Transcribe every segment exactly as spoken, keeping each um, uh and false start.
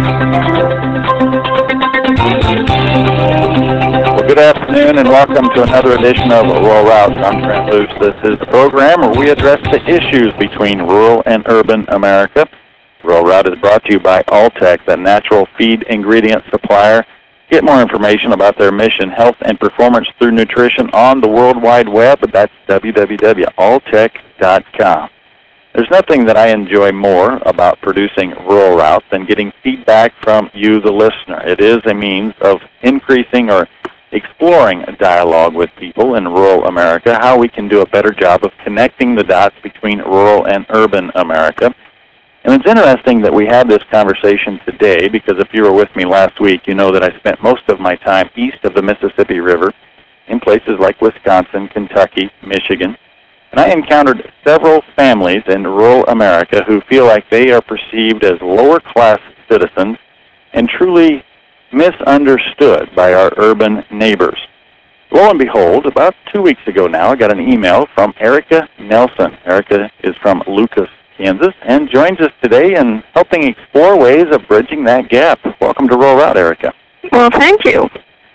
Well, good afternoon and welcome to another edition of Rural Routes. I'm Trent Luce. This is the program where we address the issues between rural and urban America. Rural Route is brought to you by Alltech, the natural feed ingredient supplier. Get more information about their mission, health, and performance through nutrition on the World Wide Web. That's w w w dot alltech dot com. There's nothing that I enjoy more about producing Rural Route than getting feedback from you, the listener. It is a means of increasing or exploring a dialogue with people in rural America, how we can do a better job of connecting the dots between rural and urban America. And it's interesting that we had this conversation today because if you were with me last week, you know that I spent most of my time east of the Mississippi River in places like Wisconsin, Kentucky, Michigan. And I encountered several families in rural America who feel like they are perceived as lower-class citizens and truly misunderstood by our urban neighbors. Lo and behold, about two weeks ago now, I got an email from Erica Nelson. Erica is from Lucas, Kansas, and joins us today in helping explore ways of bridging that gap. Welcome to Rural Route, Erica. Well, thank you.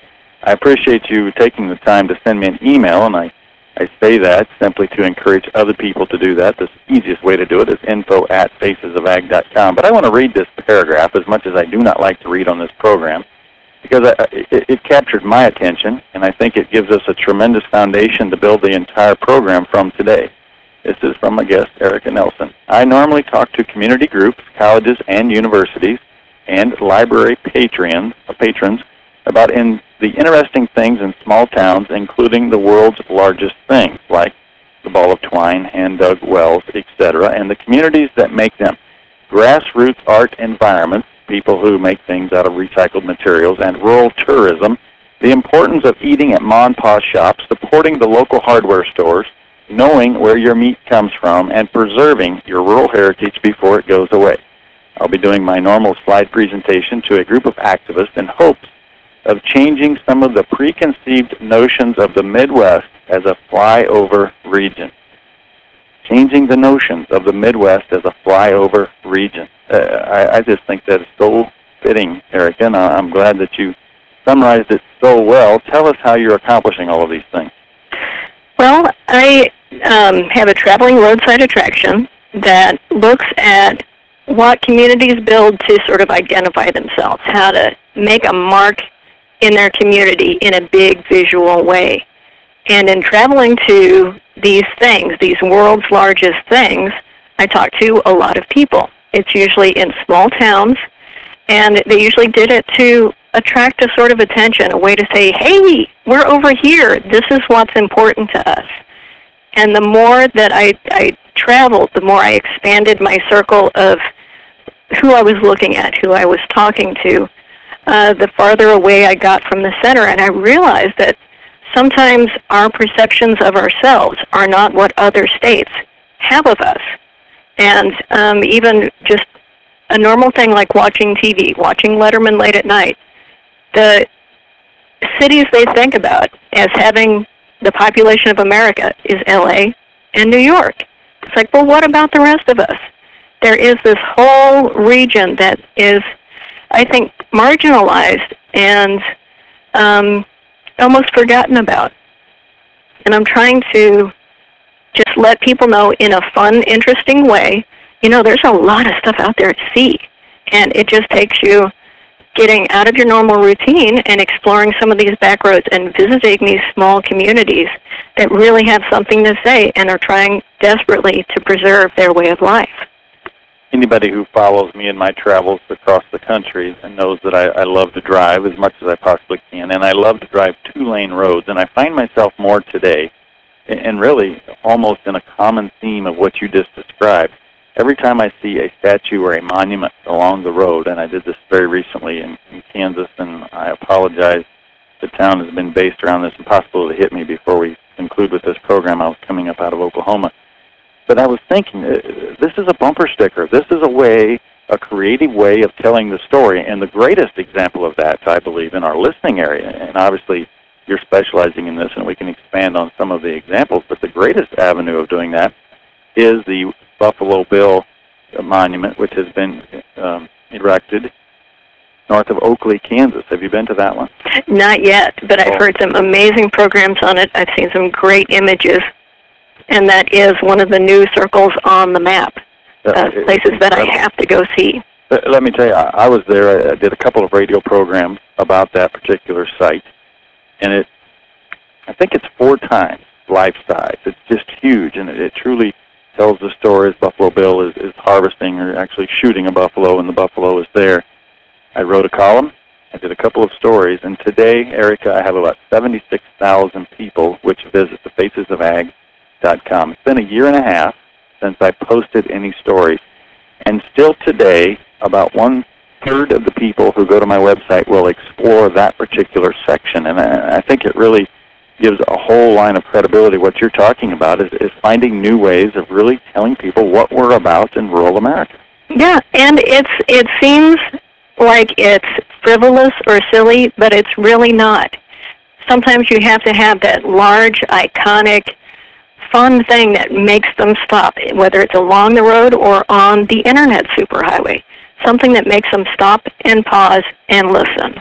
I appreciate you taking the time to send me an email, and I I say that simply to encourage other people to do that. The easiest way to do it is info at faces of ag dot com. But I want to read this paragraph, as much as I do not like to read on this program, because I, it, it captured my attention, and I think it gives us a tremendous foundation to build the entire program from today. This is from my guest, Erica Nelson. I normally talk to community groups, colleges and universities, and library patrons, patrons about in the interesting things in small towns, including the world's largest things, like the Ball of Twine, hand-dug wells, et cetera, and the communities that make them. Grassroots art environments, people who make things out of recycled materials, and rural tourism, the importance of eating at mom and pop shops, supporting the local hardware stores, knowing where your meat comes from, and preserving your rural heritage before it goes away. I'll be doing my normal slide presentation to a group of activists in hopes of changing some of the preconceived notions of the Midwest as a flyover region. Changing the notions of the Midwest as a flyover region. Uh, I, I just think that is so fitting, Erica, and I'm glad that you summarized it so well. Tell us how you're accomplishing all of these things. Well, I um, have a traveling roadside attraction that looks at what communities build to sort of identify themselves, how to make a mark in their community in a big visual way. And in traveling to these things, these world's largest things, I talk to a lot of people. It's usually in small towns, and they usually did it to attract a sort of attention, a way to say, hey, we're over here. This is what's important to us. And the more that I, I traveled, the more I expanded my circle of who I was looking at, who I was talking to, uh, the farther away I got from the center. And I realized that sometimes our perceptions of ourselves are not what other states have of us. And um, even just a normal thing like watching T V, watching Letterman late at night, the cities they think about as having the population of America is L A and New York. It's like, well, what about the rest of us? There is this whole region that is, I think, marginalized and um, almost forgotten about. And I'm trying to just let people know in a fun, interesting way, you know, there's a lot of stuff out there to see. And it just takes you getting out of your normal routine and exploring some of these back roads and visiting these small communities that really have something to say and are trying desperately to preserve their way of life. Anybody who follows me in my travels across the country and knows that I, I love to drive as much as I possibly can, and I love to drive two-lane roads, and I find myself more today, and really almost in a common theme of what you just described. Every time I see a statue or a monument along the road, and I did this very recently in, in Kansas, and I apologize, the town has been based around this impossibility to hit me before we conclude with this program. I was coming up out of Oklahoma. But I was thinking, this is a bumper sticker. This is a way, a creative way of telling the story. And the greatest example of that, I believe, in our listening area, and obviously you're specializing in this and we can expand on some of the examples, but the greatest avenue of doing that is the Buffalo Bill Monument, which has been um, erected north of Oakley, Kansas. Have you been to that one? Not yet, but I've Oh. heard some amazing programs on it. I've seen some great images, and that is one of the new circles on the map, uh, It- places it's that I incredible. have to go see. Uh, Let me tell you, I I was there. I did a couple of radio programs about that particular site, and it, I think it's four times life size. It's just huge, and it, it truly tells the story as Buffalo Bill is, is harvesting or actually shooting a buffalo, and the buffalo is there. I wrote a column. I did a couple of stories, and today, Erica, I have about seventy-six thousand people which visit the faces of ag dot com. It's been a year and a half since I posted any stories, and still today, about one-third of the people who go to my website will explore that particular section, and I, I think it really gives a whole line of credibility. What you're talking about is, is finding new ways of really telling people what we're about in rural America. Yeah, and it's it seems like it's frivolous or silly, but it's really not. Sometimes you have to have that large, iconic, fun thing that makes them stop, whether it's along the road or on the internet superhighway. Something that makes them stop and pause and listen.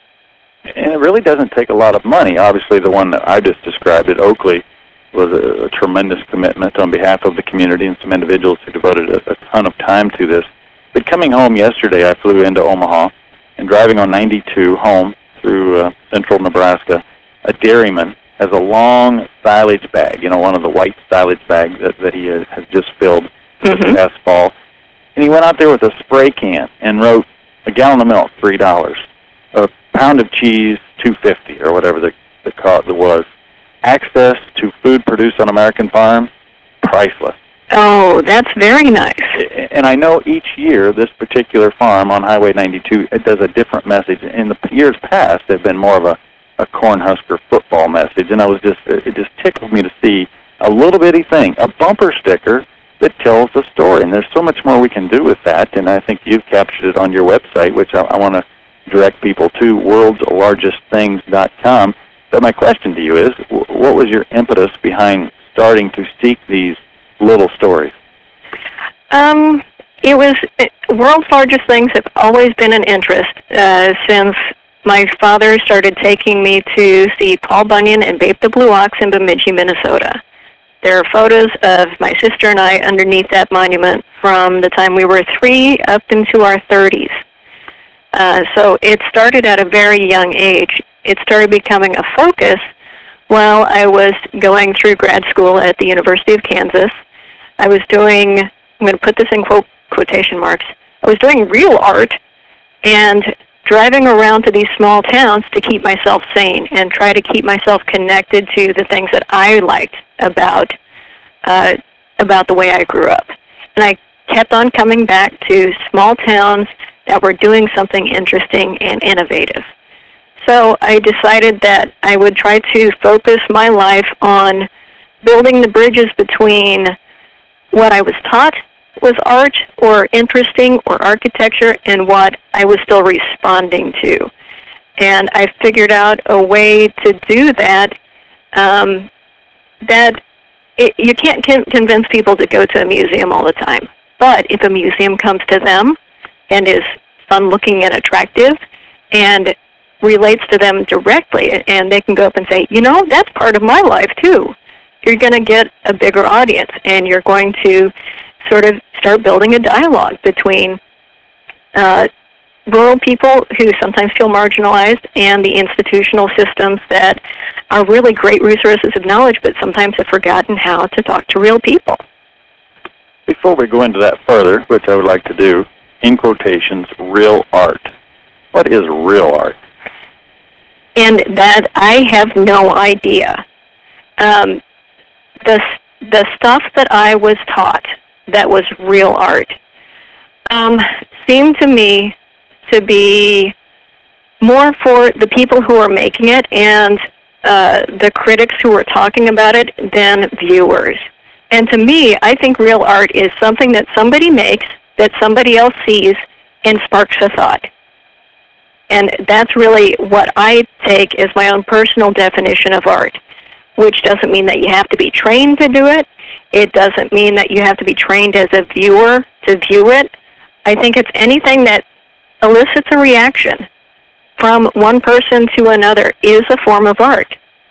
And it really doesn't take a lot of money. Obviously, the one that I just described at Oakley was a, a tremendous commitment on behalf of the community and some individuals who devoted a, a ton of time to this. But coming home yesterday, I flew into Omaha, and driving on ninety-two home through uh, central Nebraska, a dairyman has a long silage bag, you know, one of the white silage bags that, that he has, has just filled Mm-hmm. this past fall. And he went out there with a spray can and wrote a gallon of milk, three dollars. A pound of cheese, two fifty, or whatever the, the cost was. Access to food produced on American farms, priceless. Oh, that's very nice. And I know each year this particular farm on Highway ninety-two, it does a different message. In the years past, they've been more of a, a Cornhusker football message, and I was just it just tickled me to see a little bitty thing, a bumper sticker that tells the story. And there's so much more we can do with that, and I think you've captured it on your website, which I, I want to direct people to, worlds largest things dot com. But my question to you is, what was your impetus behind starting to seek these little stories? Um, it was it, world's largest things have always been an interest uh, since my father started taking me to see Paul Bunyan and Babe the Blue Ox in Bemidji, Minnesota. There are photos of my sister and I underneath that monument from the time we were three up into our thirties. Uh, so it started at a very young age. It started becoming a focus while I was going through grad school at the University of Kansas. I was doing, I'm going to put this in quote, quotation marks, I was doing real art and driving around to these small towns to keep myself sane and try to keep myself connected to the things that I liked about uh, about the way I grew up. And I kept on coming back to small towns that were doing something interesting and innovative. So I decided that I would try to focus my life on building the bridges between what I was taught was art or interesting or architecture and what I was still responding to. And I figured out a way to do that um, that it, you can't con- convince people to go to a museum all the time. But if a museum comes to them and is fun-looking and attractive and relates to them directly, and they can go up and say, you know, that's part of my life too, you're going to get a bigger audience, and you're going to sort of start building a dialogue between uh, rural people who sometimes feel marginalized and the institutional systems that are really great resources of knowledge, but sometimes have forgotten how to talk to real people. Before we go into that further, which I would like to do, in quotations, real art. What is real art? And that I have no idea. Um, the the stuff that I was taught that was real art um, seemed to me to be more for the people who are making it and uh, the critics who are talking about it than viewers. And to me, I think real art is something that somebody makes, that somebody else sees, and sparks a thought. And that's really what I take as my own personal definition of art, which doesn't mean that you have to be trained to do it. It doesn't mean that you have to be trained as a viewer to view it. I think it's anything that elicits a reaction from one person to another is a form of art.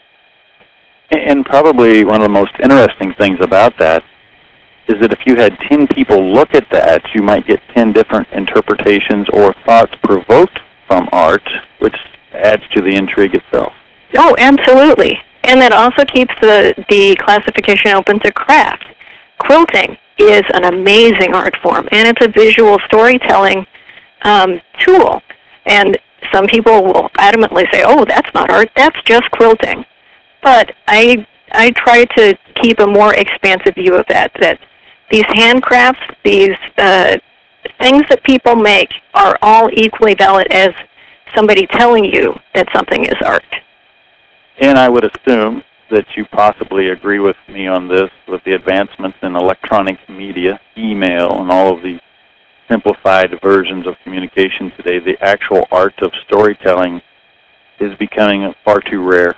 And probably one of the most interesting things about that is that if you had ten people look at that, you might get ten different interpretations or thoughts provoked from art, which adds to the intrigue itself. Oh, absolutely. And that also keeps the, the classification open to craft. Quilting is an amazing art form, and it's a visual storytelling um, tool. And some people will adamantly say, oh, that's not art, that's just quilting. But I I try to keep a more expansive view of that, that these handcrafts, these uh, things that people make are all equally valid as somebody telling you that something is art. And I would assume that you possibly agree with me on this, with the advancements in electronic media, email, and all of the simplified versions of communication today, the actual art of storytelling is becoming far too rare.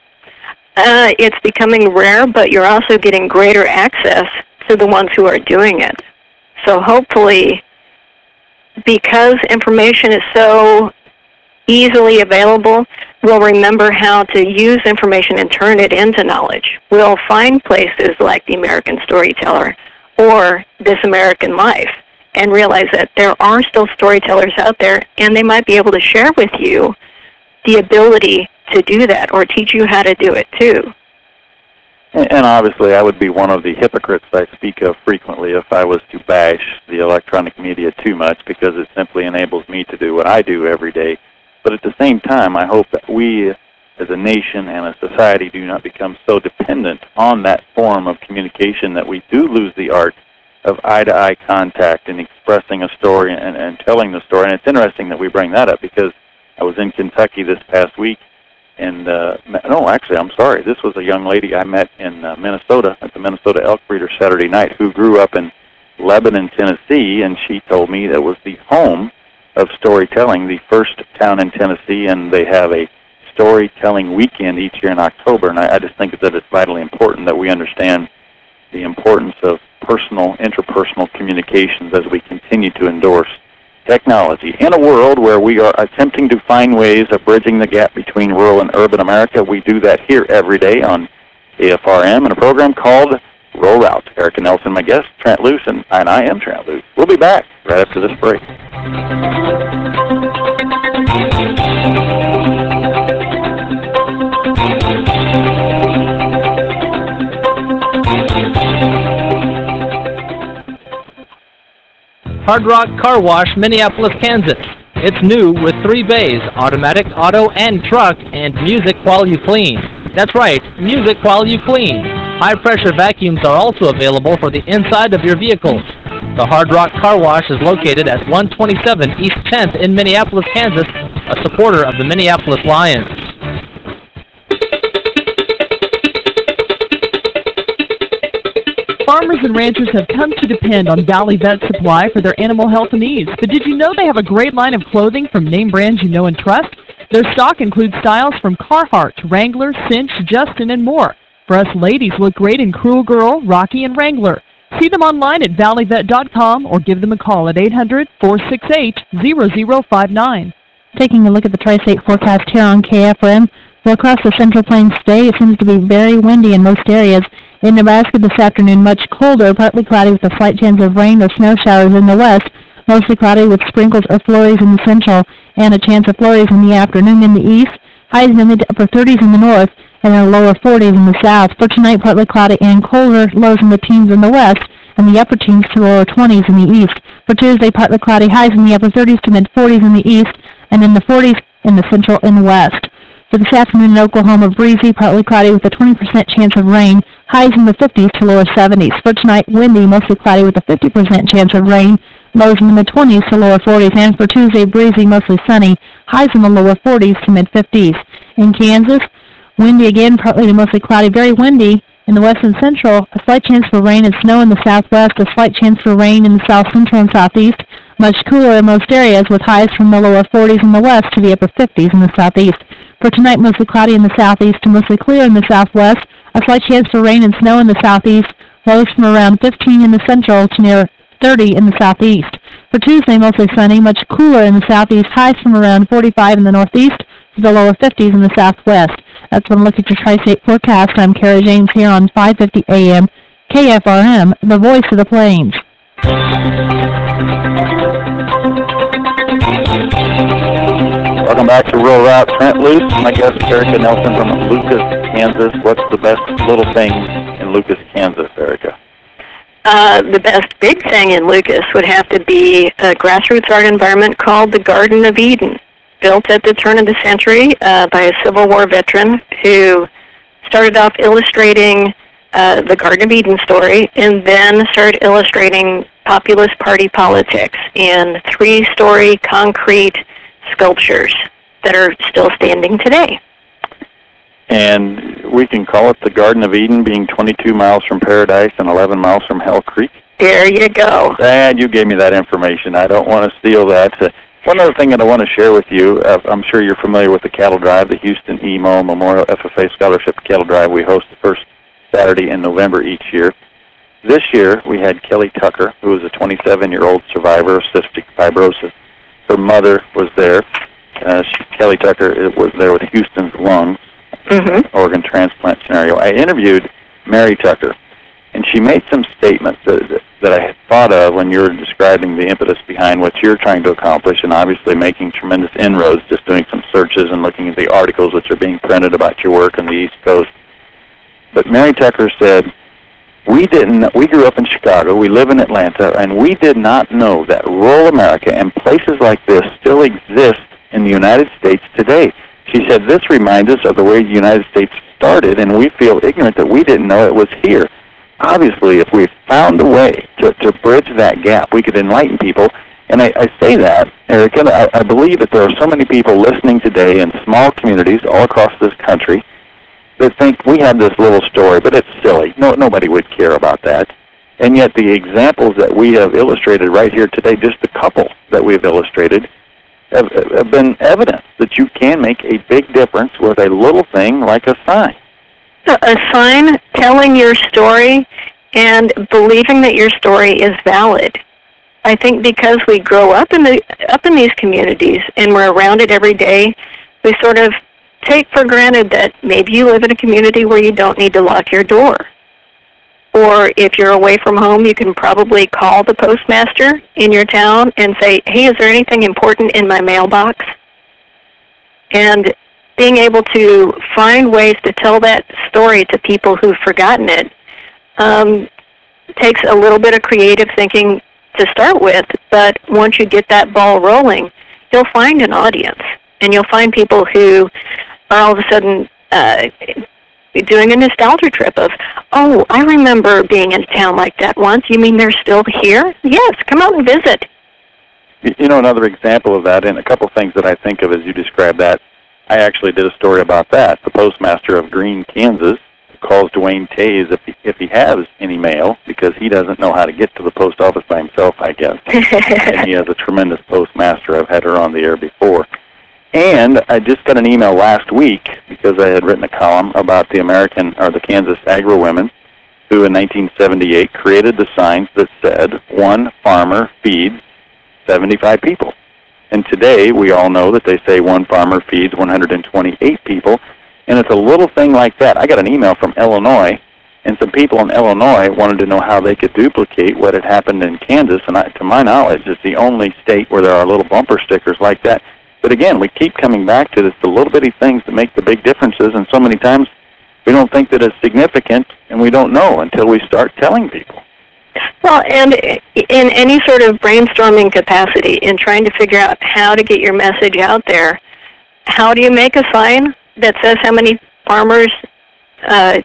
Uh, it's becoming rare, but you're also getting greater access to the ones who are doing it. So hopefully, because information is so easily available, we'll remember how to use information and turn it into knowledge. We'll find places like the American Storyteller or This American Life and realize that there are still storytellers out there, and they might be able to share with you the ability to do that or teach you how to do it too. And obviously I would be one of the hypocrites I speak of frequently if I was to bash the electronic media too much, because it simply enables me to do what I do every day. But at the same time, I hope that we as a nation and a society do not become so dependent on that form of communication that we do lose the art of eye-to-eye contact and expressing a story and, and telling the story. And it's interesting that we bring that up, because I was in Kentucky this past week, and, uh, no, actually, I'm sorry, this was a young lady I met in uh, Minnesota at the Minnesota Elk Breeder Saturday night, who grew up in Lebanon, Tennessee, and she told me that was the home of storytelling, the first town in Tennessee, and they have a storytelling weekend each year in October. And I, I just think that it's vitally important that we understand the importance of personal, interpersonal communications as we continue to endorse technology. In a world where we are attempting to find ways of bridging the gap between rural and urban America, we do that here every day on A F R M in a program called Rural Route. Erica Nelson, my guest, Trent Loos, and, and I am Trent Loos. We'll be back right after this break. Hard Rock Car Wash, Minneapolis, Kansas. It's new with three bays, automatic, auto, and truck, and music while you clean. That's right, music while you clean. High-pressure vacuums are also available for the inside of your vehicles. The Hard Rock Car Wash is located at one twenty-seven East tenth in Minneapolis, Kansas, a supporter of the Minneapolis Lions. Farmers and ranchers have come to depend on Valley Vet Supply for their animal health needs. But did you know they have a great line of clothing from name brands you know and trust? Their stock includes styles from Carhartt, Wrangler, Cinch, Justin, and more. For us ladies, look great in Cruel Girl, Rocky, and Wrangler. See them online at valley vet dot com or give them a call at eight hundred, four six eight, zero zero five nine. Taking a look at the tri-state forecast here on K F R M. Well, across the Central Plains today, it seems to be very windy in most areas. In Nebraska this afternoon, much colder, partly cloudy with a slight chance of rain or snow showers in the west, mostly cloudy with sprinkles or flurries in the central, and a chance of flurries in the afternoon in the east, highs in the mid to upper thirties in the north, and in the lower forties in the south. For tonight, partly cloudy and colder, lows in the teens in the west, and the upper teens to lower twenties in the east. For Tuesday, partly cloudy, highs in the upper thirties to mid forties in the east, and in the forties in the central and west. For this afternoon in Oklahoma, breezy, partly cloudy with a twenty percent chance of rain, highs in the fifties to lower seventies. For tonight, windy, mostly cloudy with a fifty percent chance of rain, lows in the mid-twenties to lower forties. And for Tuesday, breezy, mostly sunny, highs in the lower forties to mid-fifties. In Kansas, windy again, partly to mostly cloudy, very windy in the west and central, a slight chance for rain and snow in the southwest, a slight chance for rain in the south central and southeast, much cooler in most areas with highs from the lower forties in the west to the upper fifties in the southeast. For tonight, mostly cloudy in the southeast to mostly clear in the southwest, a slight chance for rain and snow in the southeast, lows from around fifteen in the central to near thirty in the southeast. For Tuesday, mostly sunny, much cooler in the southeast, highs from around forty-five in the northeast to the lower fifties in the southwest. That's one look at your Tri-State forecast. I'm Kara James here on five fifty A M K F R M, the voice of the plains. Welcome back to Rural Route. Trent Luce, my guest Erica Nelson from Lucas, Kansas. What's the best little thing in Lucas, Kansas, Erica? Uh, the best big thing in Lucas would have to be a grassroots art environment called the Garden of Eden, built at the turn of the century uh, by a Civil War veteran who started off illustrating uh, the Garden of Eden story and then started illustrating populist party politics in three-story concrete sculptures that are still standing today. And we can call it the Garden of Eden, being twenty-two miles from Paradise and eleven miles from Hell Creek. There you go. And you gave me that information. I don't want to steal that. Uh, one other thing that I want to share with you, uh, I'm sure you're familiar with the Cattle Drive, the Houston E M O Memorial F F A Scholarship Cattle Drive. We host the first Saturday in November each year. This year, we had Kelly Tucker, who was a twenty-seven-year-old survivor of cystic fibrosis. Her mother was there. Uh, she, Kelly Tucker was there with Houston's Lungs, mm-hmm. organ transplant scenario. I interviewed Mary Tucker, and she made some statements that, that I had thought of when you were describing the impetus behind what you're trying to accomplish, and obviously making tremendous inroads, just doing some searches and looking at the articles which are being printed about your work on the East Coast. But Mary Tucker said, We didn't. We grew up in Chicago. We live in Atlanta, and we did not know that rural America and places like this still exist in the United States today. She said, this reminds us of the way the United States started, and we feel ignorant that we didn't know it was here. Obviously, if we found a way to, to bridge that gap, we could enlighten people. And I, I say that, Erica, I, I believe that there are so many people listening today in small communities all across this country that think we have this little story, but it's silly. No, nobody would care about that. And yet the examples that we have illustrated right here today, just a couple that we've illustrated, have, have been evidence that you can make a big difference with a little thing like a sign. A sign telling your story and believing that your story is valid. I think because we grow up in the up in these communities and we're around it every day, we sort of take for granted that maybe you live in a community where you don't need to lock your door. Or if you're away from home, you can probably call the postmaster in your town and say, hey, is there anything important in my mailbox? And being able to find ways to tell that story to people who've forgotten it um, takes a little bit of creative thinking to start with, but once you get that ball rolling, you'll find an audience, and you'll find people who are all of a sudden uh, doing a nostalgia trip of, oh, I remember being in a town like that once. You mean they're still here? Yes, come out and visit. You know, another example of that, and a couple things that I think of as you describe that, I actually did a story about that. The postmaster of Greene, Kansas, calls Dwayne Tays if he, if he has any mail, because he doesn't know how to get to the post office by himself, I guess. And he has a tremendous postmaster. I've had her on the air before. And I just got an email last week, because I had written a column about the American, or the Kansas agri-women, who in nineteen seventy-eight created the signs that said, one farmer feeds seventy-five people. And today, we all know that they say one farmer feeds one hundred twenty-eight people, and it's a little thing like that. I got an email from Illinois, and some people in Illinois wanted to know how they could duplicate what had happened in Kansas, and I, to my knowledge, it's the only state where there are little bumper stickers like that. But again, we keep coming back to this, the little bitty things that make the big differences, and so many times we don't think that it's significant, and we don't know until we start telling people. Well, and in any sort of brainstorming capacity, in trying to figure out how to get your message out there, how do you make a sign that says how many farmers uh,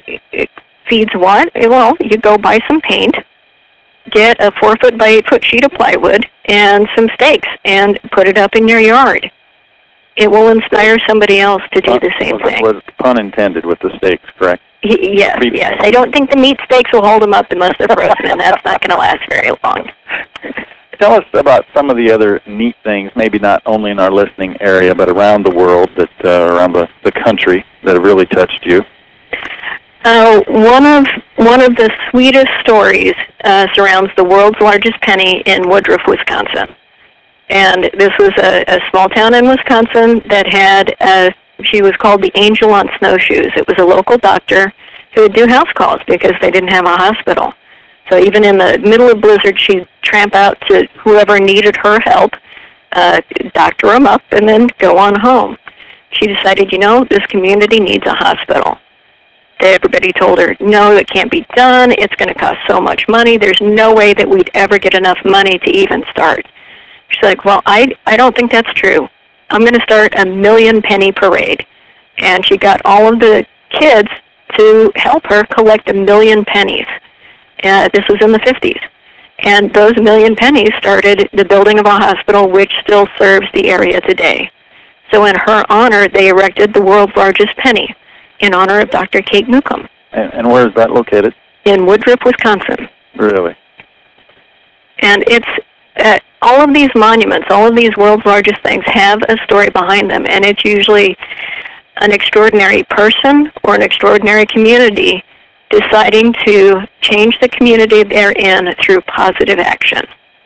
feeds what? Well, you go buy some paint, get a four foot by eight foot sheet of plywood and some stakes, and put it up in your yard. It will inspire somebody else to do the same was, thing. Was pun intended with the stakes, correct? Yes, yes. I don't think the meat stakes will hold them up unless they're frozen, and that's not going to last very long. Tell us about some of the other neat things, maybe not only in our listening area, but around the world, that uh, around the, the country, that have really touched you. Uh, one of one of the sweetest stories uh, surrounds the world's largest penny in Woodruff, Wisconsin. And this was a, a small town in Wisconsin that had, a, she was called the Angel on Snowshoes. It was a local doctor who would do house calls because they didn't have a hospital. So even in the middle of blizzard, she'd tramp out to whoever needed her help, uh, doctor them up, and then go on home. She decided, you know, this community needs a hospital. Everybody told her, no, it can't be done. It's going to cost so much money. There's no way that we'd ever get enough money to even start. She's like, well, I, I don't think that's true. I'm going to start a million penny parade. And she got all of the kids to help her collect a million pennies. Uh, this was in the fifties. And those million pennies started the building of a hospital which still serves the area today. So in her honor, they erected the world's largest penny in honor of Doctor Kate Newcomb. And, and where is that located? In Woodruff, Wisconsin. Really? And it's uh, all of these monuments, all of these world's largest things have a story behind them, and it's usually an extraordinary person or an extraordinary community deciding to change the community they're in through positive action.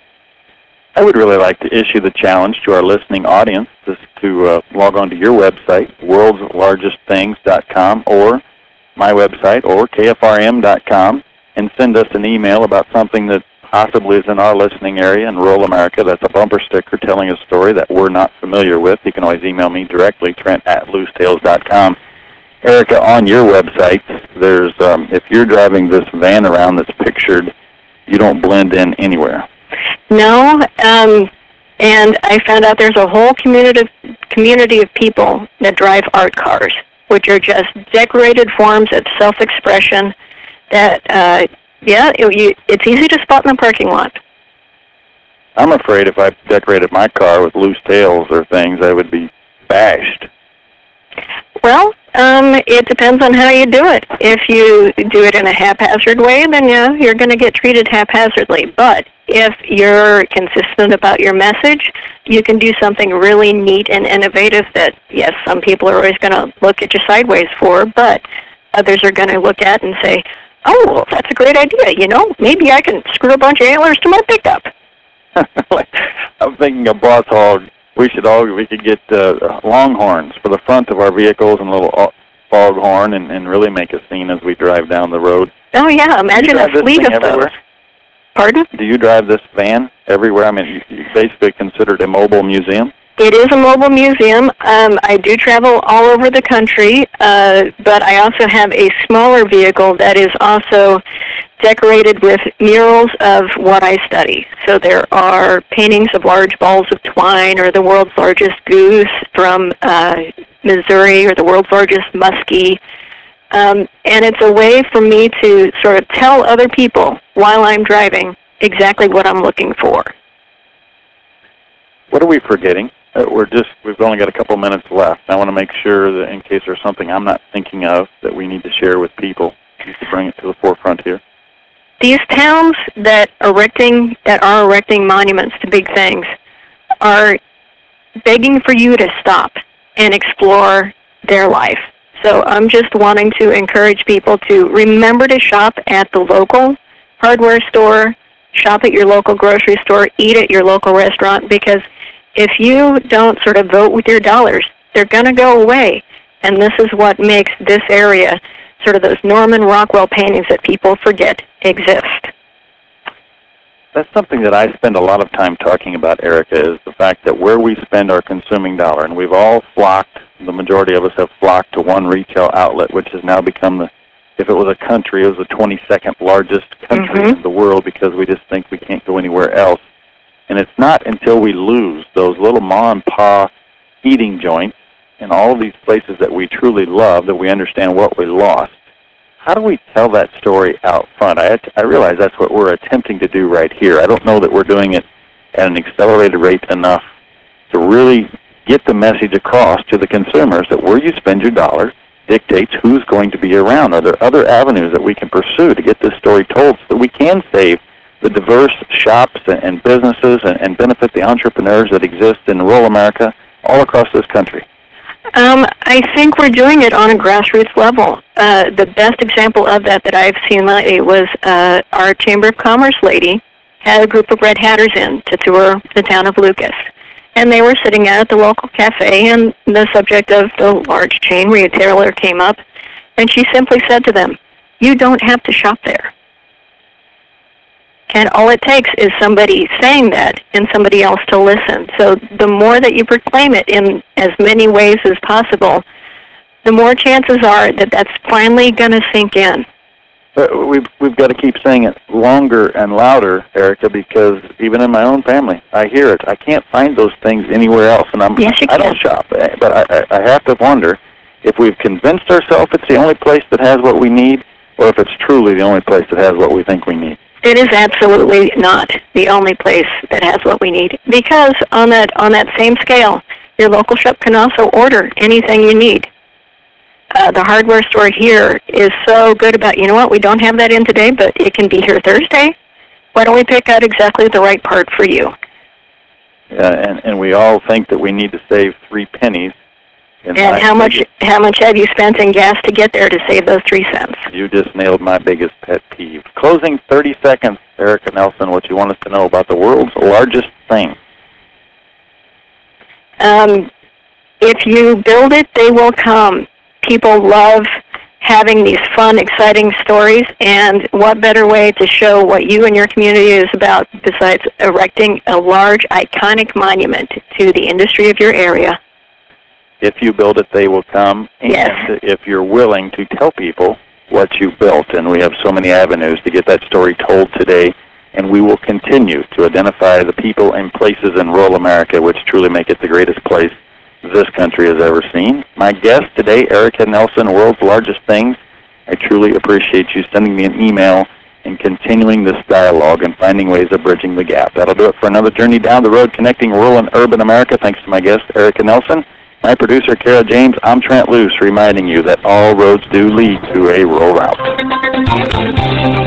I would really like to issue the challenge to our listening audience just to uh, log on to your website, worlds largest things dot com, or my website, or K F R M dot com, and send us an email about something that possibly is in our listening area in rural America. That's a bumper sticker telling a story that we're not familiar with. You can always email me directly, Trent at loose tales dot com. Erica, on your website, there's um, if you're driving this van around that's pictured, you don't blend in anywhere. No, um, and I found out there's a whole community community of people that drive art cars, which are just decorated forms of self-expression that, uh, yeah, it, you, it's easy to spot in the parking lot. I'm afraid if I decorated my car with loose tails or things, I would be bashed. Well, um, it depends on how you do it. If you do it in a haphazard way, then yeah, you're going to get treated haphazardly. But if you're consistent about your message, you can do something really neat and innovative that, yes, some people are always going to look at you sideways for, but others are going to look at and say, oh, well, that's a great idea. You know, maybe I can screw a bunch of antlers to my pickup. I'm thinking of Boss Hog. We should all, we could get uh, longhorns for the front of our vehicles and a little foghorn and, and really make a scene as we drive down the road. Oh, yeah, imagine a fleet of those. Pardon? Do you drive this van everywhere? I mean, you, you basically considered a mobile museum? It is a mobile museum. Um, I do travel all over the country, uh, but I also have a smaller vehicle that is also decorated with murals of what I study. So there are paintings of large balls of twine, or the world's largest goose from uh, Missouri, or the world's largest muskie. Um, and it's a way for me to sort of tell other people while I'm driving exactly what I'm looking for. What are we forgetting? Uh, we're just, we've only got a couple minutes left. I want to make sure that in case there's something I'm not thinking of that we need to share with people, just to bring it to the forefront here. These towns that erecting that are erecting monuments to big things are begging for you to stop and explore their life. So I'm just wanting to encourage people to remember to shop at the local hardware store, shop at your local grocery store, eat at your local restaurant, because if you don't sort of vote with your dollars, they're going to go away. And this is what makes this area sort of those Norman Rockwell paintings that people forget exist. That's something that I spend a lot of time talking about, Erica, is the fact that where we spend our consuming dollar, and we've all flocked, the majority of us have flocked to one retail outlet, which has now become, the, if it was a country, it was the twenty-second largest country mm-hmm. in the world, because we just think we can't go anywhere else. And it's not until we lose those little ma-and-pa eating joints in all of these places that we truly love that we understand what we lost. How do we tell that story out front? I, I realize that's what we're attempting to do right here. I don't know that we're doing it at an accelerated rate enough to really get the message across to the consumers that where you spend your dollar dictates who's going to be around. Are there other avenues that we can pursue to get this story told so that we can save the diverse shops and businesses and benefit the entrepreneurs that exist in rural America all across this country? Um, I think we're doing it on a grassroots level. Uh, the best example of that that I've seen lately was uh, our Chamber of Commerce lady had a group of Red Hatters in to tour the town of Lucas. And they were sitting at the local cafe, and the subject of the large chain retailer came up, and she simply said to them, "You don't have to shop there." And all it takes is somebody saying that and somebody else to listen. So the more that you proclaim it in as many ways as possible, the more chances are that that's finally going to sink in. But we've we've got to keep saying it longer and louder, Erica, because even in my own family, I hear it. I can't find those things anywhere else, and I'm yes, you I can. don't shop. But I I have to wonder if we've convinced ourselves it's the only place that has what we need, or if it's truly the only place that has what we think we need. It is absolutely not the only place that has what we need, because on that on that same scale, your local shop can also order anything you need. Uh, the hardware store here is so good about, you know what, we don't have that in today, but it can be here Thursday. Why don't we pick out exactly the right part for you? Yeah, and, and we all think that we need to save three pennies. And how much how much have you spent in gas to get there to save those three cents? You just nailed my biggest pet peeve. Closing thirty seconds, Erica Nelson, what you want us to know about the world's largest thing. Um, if you build it, they will come. People love having these fun, exciting stories, and what better way to show what you and your community is about besides erecting a large, iconic monument to the industry of your area. If you build it, they will come. And yes. If you're willing to tell people what you built, and we have so many avenues to get that story told today, and we will continue to identify the people and places in rural America which truly make it the greatest place this country has ever seen. My guest today, Erica Nelson, World's Largest Things. I truly appreciate you sending me an email and continuing this dialogue and finding ways of bridging the gap. That'll do it for another journey down the road connecting rural and urban America. Thanks to my guest, Erica Nelson. My producer, Kara James, I'm Trent Luce, reminding you that all roads do lead to a rural route.